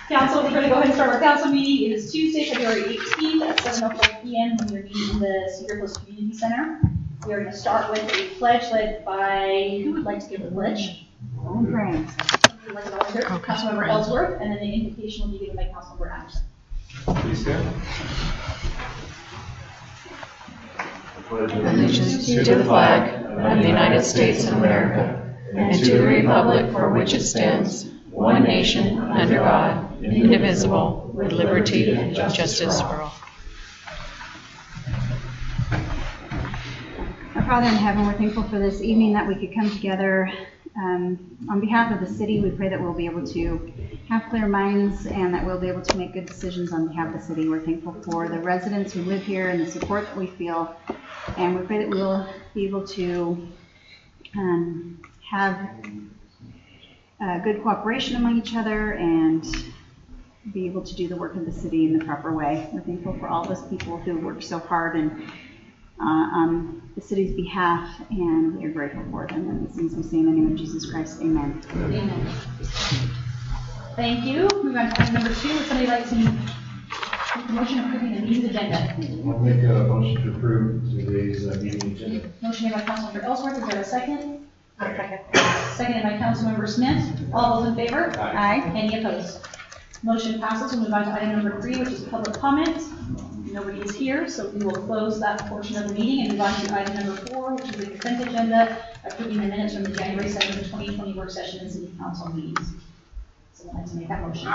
Council, we're going to go ahead and start our council meeting. It is Tuesday, February 18th at 7:04 p.m. We are meeting in the Cedar Hills Community Center. We are going to start with a pledge led by, who would like to give the pledge? Frank. Like Councilmember Ellsworth, and then the invocation will be given by Councilmember Anderson. Please stand. Allegiance to the flag of the United States of America and to the republic for which it stands, one nation, under God, indivisible, with liberty and justice for all. Our Father in heaven, we're thankful for this evening that we could come together. On behalf of the city, we pray that we'll be able to have clear minds and that we'll be able to make good decisions on behalf of the city. We're thankful for the residents who live here and the support that we feel. And we pray that we'll be able to have good cooperation among each other and be able to do the work of the city in the proper way. We're thankful for all those people who work so hard and on the city's behalf, and we are grateful for them. And these things we say in the name of Jesus Christ. Amen. Amen. Thank you. Move on to item number 2. Would somebody like to make a motion approving the meeting agenda? I'll make a motion to approve today's meeting agenda. Motion made by Councilmember Ellsworth. Is there a second? Second. Seconded by Councilmember Smith. All those in favor? Aye. Any opposed? Motion passes. We'll move on to item number 3, which is public comment. Nobody is here, so we will close that portion of the meeting and move on to item number 4, which is the consent agenda, approving the minutes from the January 2nd, 2020 work session and city council meetings. So I'd like to make that motion.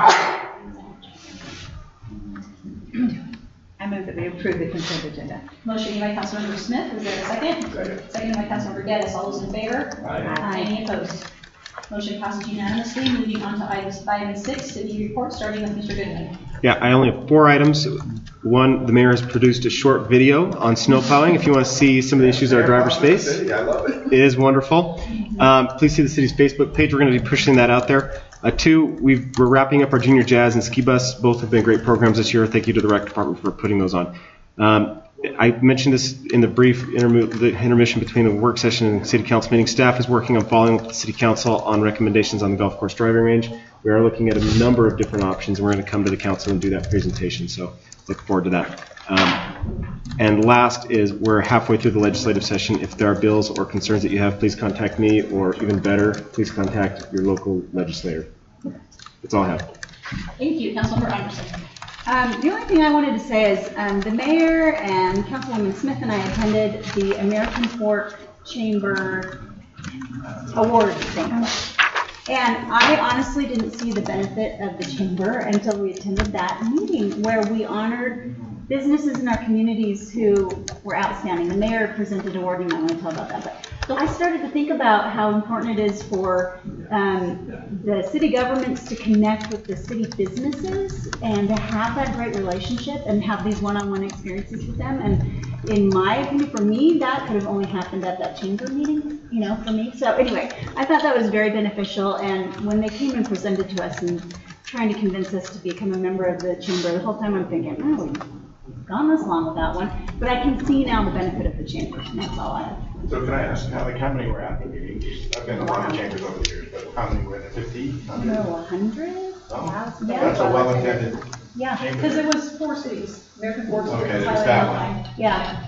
I move that we approve the consent agenda. Motion made by Councilmember Smith. Is there a second? Seconded by Councilmember Geddes. All those in favor? Aye. Any opposed? Motion passes unanimously. Moving on to items 5 and 6, city report, starting with Mr. Goodman. Yeah, I only have 4 items. One, the mayor has produced a short video on snow plowing. If you want to see some of the issues our drivers face, I love it. it is wonderful. Please see the city's Facebook page. We're going to be pushing that out there. 2, we're wrapping up our junior jazz and ski bus. Both have been great programs this year. Thank you to the rec department for putting those on. I mentioned this in the brief intermission between the work session and city council meeting. Staff is working on following up with the city council on recommendations on the golf course driving range. We are looking at a number of different options. We're going to come to the council and do that presentation, so look forward to that. And last is we're halfway through the legislative session. If there are bills or concerns that you have, please contact me, or even better, please contact your local legislator. That's all I have. Thank you. Councilmember Anderson. The only thing I wanted to say is the mayor and Councilwoman Smith and I attended the American Fork Chamber Awards thing. And I honestly didn't see the benefit of the chamber until we attended that meeting where we honored businesses in our communities who were outstanding. The mayor presented award, and I want to tell about that. But I started to think about how important it is for the city governments to connect with the city businesses and to have that great relationship and have these one-on-one experiences with them. And in my opinion, for me, that could have only happened at that chamber meeting, for me. So anyway, I thought that was very beneficial. And when they came and presented to us and trying to convince us to become a member of the chamber, the whole time I'm thinking, oh, we've gone this long without one. But I can see now the benefit of the chamber, and that's all I have. So can I ask how many were at the meeting? I've been to a lot of chambers over the years, but how many were there? 50? 100? No, 100? Oh, Yeah. that's a well-attended Yeah, chamber. because it was 4 cities. American Fork Okay, Cities, there's highlighted that outline. Yeah.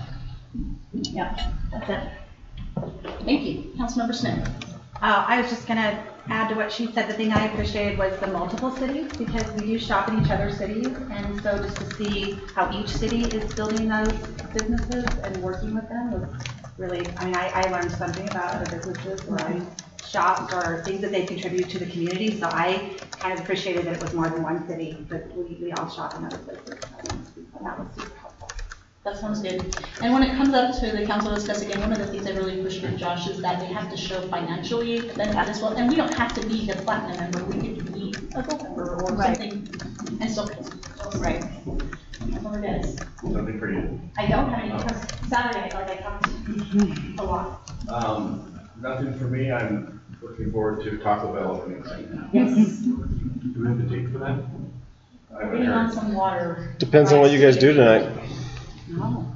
Yeah, that's it. Thank you. Councilmember Smith. I was just going to add to what she said. The thing I appreciated was the multiple cities, because we do shop in each other's cities, and so just to see how each city is building those businesses and working with them was really, I learned something about other businesses where I shopped or things that they contribute to the community, so I kind of appreciated that it was more than one city, but we all shop in other places. So that was super helpful. That sounds good. And when it comes up to the council to discuss again, one of the things I really push for Josh is that they have to show financially benefit as well. And we don't have to be the platinum member. We could be a gold member or something and still Right. Councilmember Geddes. Something for you. I don't have any, because Saturday I feel like I talked a lot. Nothing for me. I'm looking forward to Taco Bell opening night. Yes. Do we have a date for that? We're getting on some water. Depends on what you guys do tonight. Oh.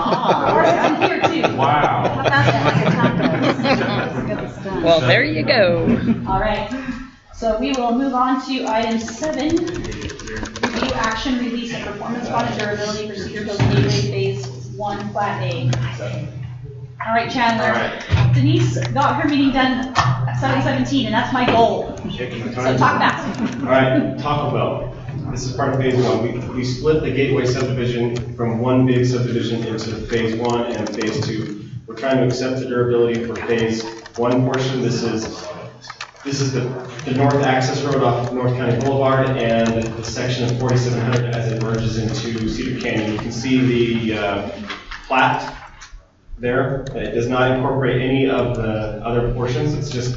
Ours is here too. Wow. How about that? Like a taco? Well, there you go. All right. So we will move on to item 7, review action, release, and performance bond and durability for Cedarville Gateway Phase 1 Plat A. All right, Chandler. Denise got her meeting done at 7:17, and that's my goal. So talk fast. All right, Taco Bell. This is part of phase 1. We split the Gateway subdivision from one big subdivision into phase 1 and phase 2. We're trying to accept the durability for phase 1 portion. This is the north access road off North County Boulevard and the section of 4700 as it merges into Cedar Canyon. You can see the plat there. It does not incorporate any of the other portions. It's just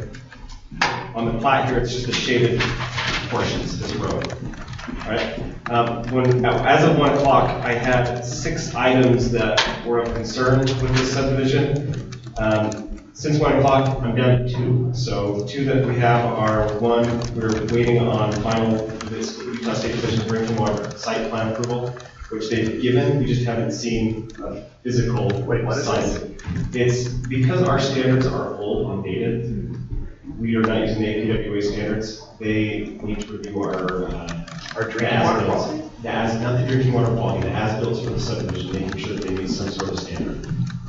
on the plat here, it's just the shaded portions of this road. All right. As of 1 o'clock, I had 6 items that were of concern with this subdivision. Since 1 o'clock, I'm down to 2. So 2 that we have are, 1, we're waiting on final Utah State Division of Drinking Water site plan approval, which they've given. We just haven't seen a physical sign. It's because our standards are old and dated. We are not using the APWA standards. They need to review our drinking water quality. Not the drinking water quality, the as-built for the subdivision, making sure that they meet some sort of standard.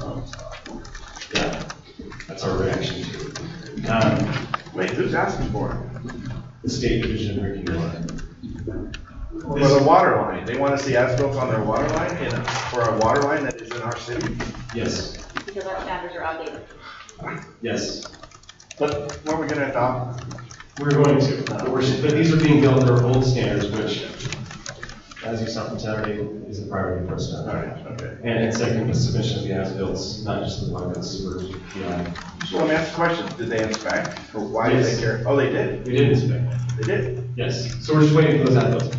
Yeah, that's our reaction to it. Wait, who's asking for it? The State Division of Drinking Water. For the water line, they want to see as-built on their water line for a water line that is in our city? Yes. Because our standards are outdated. Yes. But when are we going to adopt? We're going to. But these are being built under old standards, which, as you saw from Saturday, is a priority for us now. All right, okay. And second, the submission of the as-built, not just the one that's super. So let me ask a question. Did they inspect? Or why did they care? Oh, they did? We did inspect. They did? Yes. So we're just waiting for those as-built.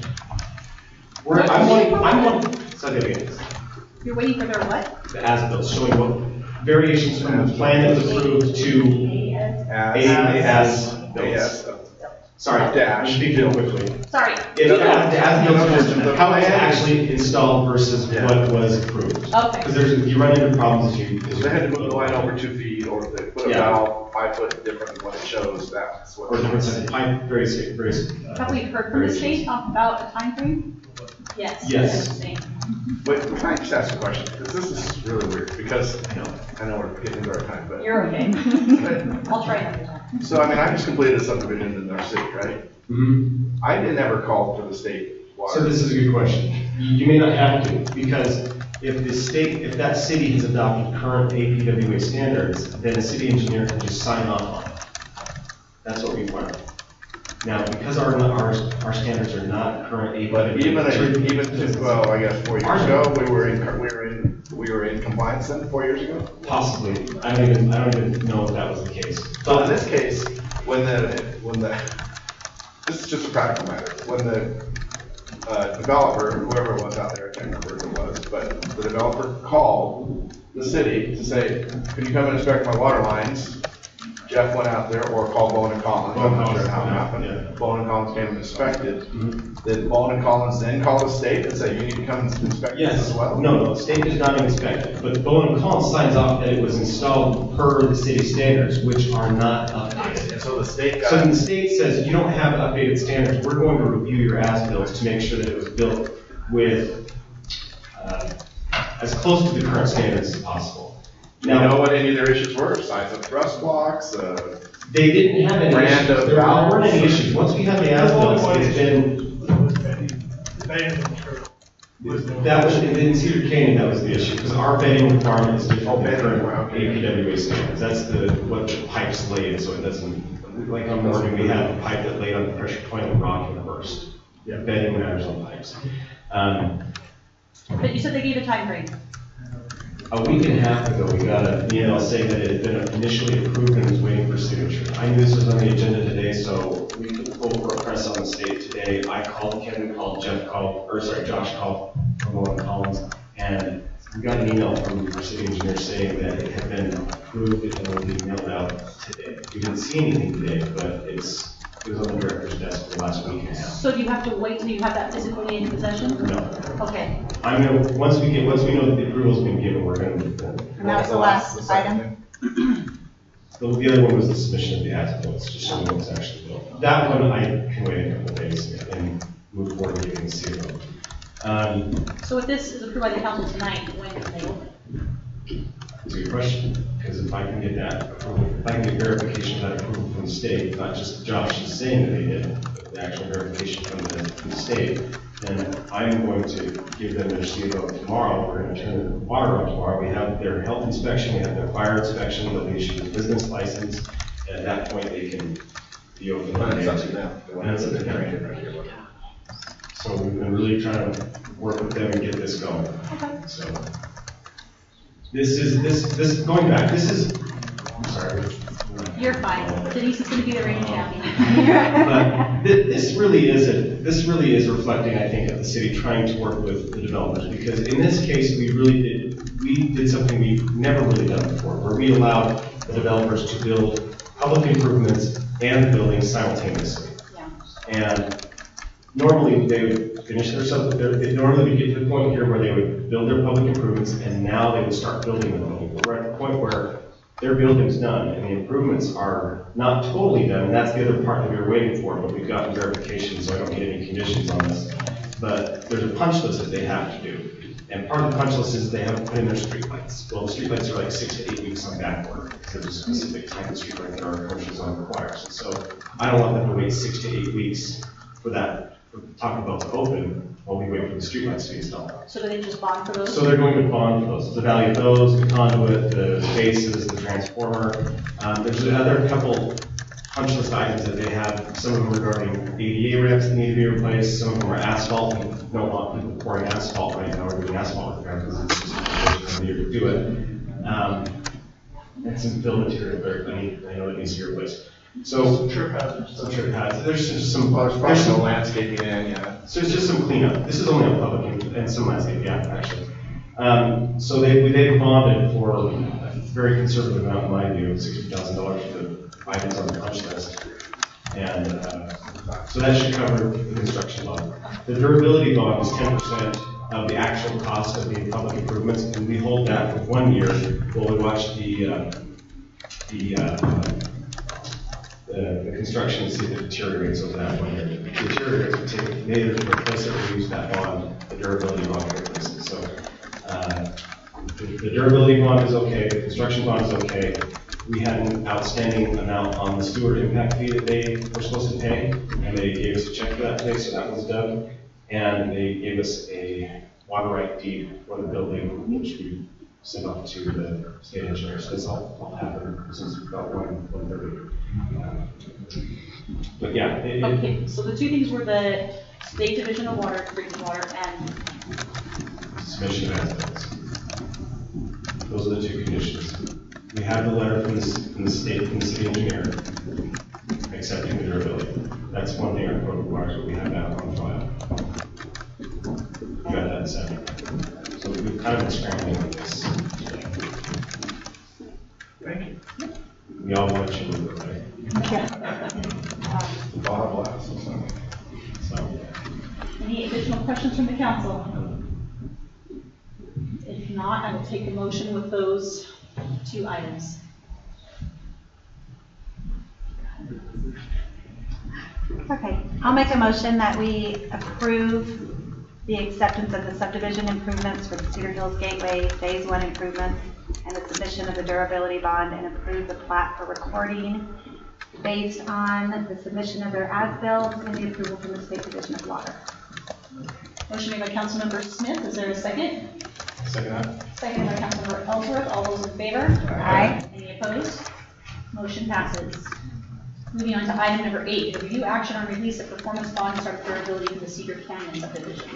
I'm wanting, say that again. You're waiting for their what? The as-built, showing what variations from the plan that was approved to sorry, dash. Speak real quickly. Sorry. How it's actually installed versus what was approved. Okay. Because you run into problems as you. They had to move the line over 2 feet, or if they put a valve 5 foot different than what it shows. That's what. Or different size of pipe, very. Have we heard from the state about a time frame? Yes. Yes. Wait, can I just ask a question? Because this is really weird. Because I know we're getting into our time, but You're okay. I'll try another time. So I mean, I just completed a subdivision in our city, right? Mm-hmm. I didn't ever call for the state water. So this is a good question. You may not have to, because if that city has adopted current APWA standards, then the city engineer can just sign off on it. That's what we want. Now, because our standards are not current APWA. But well, I guess 4 years ago, we were in compliance then 4 years ago? Possibly. I don't even know if that was the case. So in this case, when the this is just a practical matter. When the developer, whoever it was out there, I can't remember who it was, but the developer called the city to say, "Can you come and inspect my water lines?" Jeff went out there, or called Bowen and Collins. I'm not sure how it happened. Yeah. Bowen and Collins came and inspected. Mm-hmm. Did Bowen and Collins then call the state and say, "You need to come and inspect this as well"? No, the state does not inspect it, but Bowen and Collins signs off that it was installed per the city standards, which are not updated. And so the state So when the state says you don't have updated standards, we're going to review your as-built to make sure that it was built with as close to the current standards as possible. Now, you know what any of their issues were? Size of thrust blocks. They didn't have any Brand issues. of There valves. weren't any issues. Once we have the as-built, it's been. That was in Cedar Canyon. That was the issue because our bedding requirement is different than current APWA standards. That's what the pipes laid, so it doesn't. Like on Morgan, we had a pipe that laid on the pressure point of rock and burst. Yeah, bedding matters on pipes. But you said they gave a time frame. A week and a half ago, we got an email saying that it had been initially approved and was waiting for signature. I knew this was on the agenda today, so we took full court press on the state today. I called, Kevin called, Josh called from Bowen Collins, and we got an email from our city engineer saying that it had been approved and it would be mailed out today. We didn't see anything today, but it was on the director's desk for the last week and a half. So do you have to wait till you have that physically in possession? No. Okay. I'm gonna, once we know that the approval's been given, we're gonna move forward. And that was the last item. The other one was the submission of the as-built, just showing what was actually built. that one I can wait a couple days and move forward with getting the CO. So if this is approved by the council tonight, when can they open? It's a good question, because if I can get that approval, if I can get verification of that approval from the state, not just Josh is saying that they did, but the actual verification from the state, then I'm going to give them their CO tomorrow. We're going to turn the water on tomorrow. We have their health inspection, we have their fire inspection, they'll be issued a business license, and at that point they can be open. That's up to them. That's up to them. So we've been really trying to work with them and get this going. Okay. So this is going back. This is, I'm sorry. You're fine. Denise is going to be the reigning champion. But this really is reflecting, I think, of the city trying to work with the developers, because in this case we did something we've never really done before, where we allowed the developers to build public improvements and buildings simultaneously. Yeah. And normally they would finish their stuff, they normally would get to the point here where they would build their public improvements, and now they would start building the building. But we're at the point where their building's done and the improvements are not totally done, and that's the other part that we were waiting for, but we've gotten verification, so I don't need any conditions on this. But there's a punch list that they have to do. And part of the punch list is they have to put in their streetlights. Well, the streetlights are like 6 to 8 weeks on back order. There's a specific type of streetlight that our commercial zone requires. And so I don't want them to wait 6 to 8 weeks for that, for Taco Bell to open while we wait for the streetlights to be installed. so do they just bond for those? So they're going to bond for those. The value of those, the conduit, the bases, the transformer. There's another couple punch list items that they have. Some of them regarding ADA ramps that need to be replaced. Some of them are asphalt. We don't want people pouring asphalt right now. We're doing asphalt repair because it's just a year to do it. And some fill material there. I know it needs to be replaced. So Some trip hazards. There's just some There's some landscaping in, yeah. So it's just some cleanup. This is only on public and some landscape, yeah, actually. So they bonded for a very conservative amount, in my view, $60,000 for the items on the punch list. And so that should cover the construction bond. The durability bond is 10% of the actual cost of the public improvements, and we hold that for 1 year while we watch the construction and see if it deteriorates over that 1 year. If it deteriorates, we take it, they either replace it or use that bond, the durability bond to replace it. So the durability bond is okay, the construction bond is okay. We had an outstanding amount on the steward impact fee that they were supposed to pay, and they gave us a check for that today, so that was done. And they gave us a water right deed for the building, which we sent off to the state engineer. So this all happened since about 1:30. But yeah. Okay, so the two things were the State Division of Water, Drinking Water, and Submission of assets. Those are the two conditions. We have the letter from the state, from the city engineer, accepting the durability. That's one thing our code requires, but we have that on file. We got that set. So we've kind of been scrambling with this. Thank you. We all want you to move it, right? I'll have laughs. So, any additional questions from the council? If not, I will take a motion with those two items. Okay, I'll make a motion that we approve the acceptance of the subdivision improvements for the Cedar Hills Gateway Phase 1 improvements and the submission of the durability bond, and approve the plat for recording based on the submission of their as-built and the approval from the State Division of Water. Motion made by Councilmember Smith. Is there a second? Second that? Second by Councilmember Ellsworth. All those in favor? Aye. Any opposed? Motion passes. Moving on to item number 8, review action on release of performance bond to start durability for the Cedar Canyon subdivision.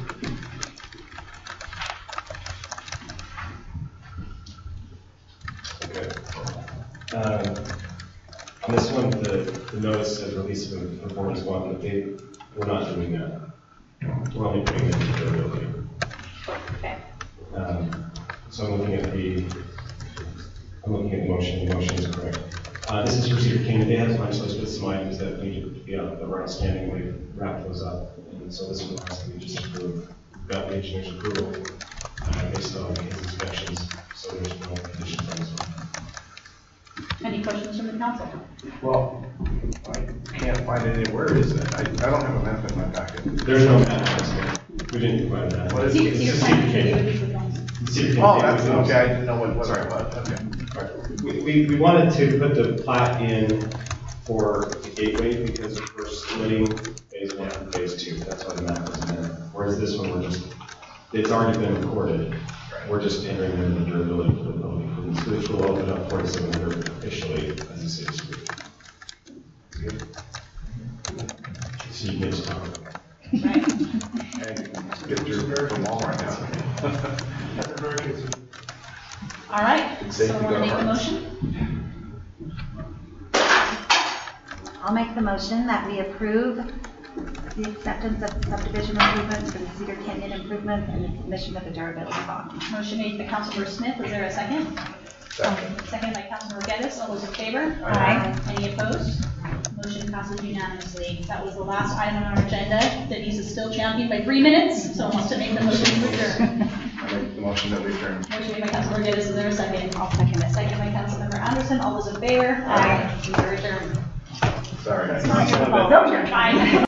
Okay. On this one, the notice says release of a performance bond, but we're not doing that. We're only putting it in durability. Okay. So I'm looking at the motion. The motion is correct. This is for Cedar Canyon. They have a punch list with some items that need to be out that were outstanding. We wrapped those up, and so this one has to be just approved. We've got the engineer's approval based on his inspections, so there's no conditions on this one. Any questions from the council? Well, I can't find it anywhere, is it? I don't have a map in my packet. There's no map. We didn't provide that. What is Cedar, it? Cedar Plan Committee would be for films. Oh, that's, okay, I didn't know what it was, okay. We wanted to put the plat in for the gateway because we're splitting phase 1 and phase 2. That's why the map was in there. Whereas this one, it's already been recorded. We're just entering in the durability for the building, which will open up 4700 officially as a city street. So you get to talk about it. Right. And get your from Walmart now. All right, Safety so want to make the guards. motion? I'll make the motion that we approve the acceptance of subdivision improvements for the Cedar Canyon improvements and the submission of the durability bond. Motion made by Councilmember Smith, is there a second? Second by Councilmember Geddes, all those in favor? Aye. Any opposed? Motion passes unanimously. That was the last item on our agenda. Denise is still championed by 3 minutes, so wants to make the motion to adjourn. I make the motion that we adjourn. Motion made by Councilmember Geddes, is there a second? I'll second it. Second by Councilmember Anderson, all those in favor? Aye. We are adjourned. Sorry. No, you're fine.